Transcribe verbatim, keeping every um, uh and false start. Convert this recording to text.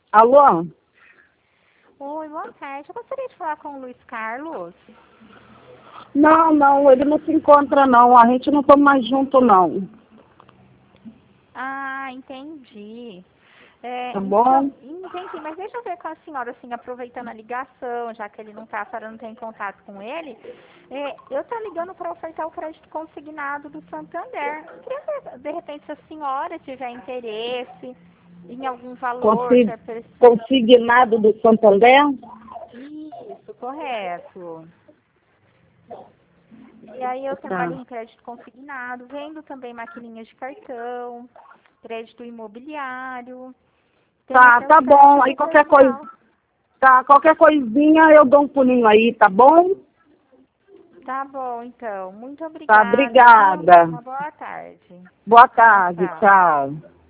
Alô? Oi, boa tarde. Eu gostaria de falar com o Luiz Carlos. Não, não, ele não se encontra não. A gente não está mais junto não. Ah, entendi. É, Tá então, bom? entendi, mas deixa eu ver com a senhora, assim, aproveitando a ligação, já que ele não está, a senhora não tem contato com ele. É, eu estou ligando para ofertar o crédito consignado do Santander. Queria ver, de repente, se a senhora tiver interesse em algum valor, se Consi- é preciso. Consignado do Santander? Isso, correto. E aí eu trabalho Tá. com crédito consignado, vendo também maquininhas de cartão, crédito imobiliário, tem Tá, até o tá bom. crédito Aí qualquer coisa, pessoal. tá, qualquer coisinha eu dou um pulinho aí, tá bom? Tá bom, então. Muito Tá, obrigada, viu? obrigada. Uma boa tarde. Boa Tchau, tarde, tchau. tchau.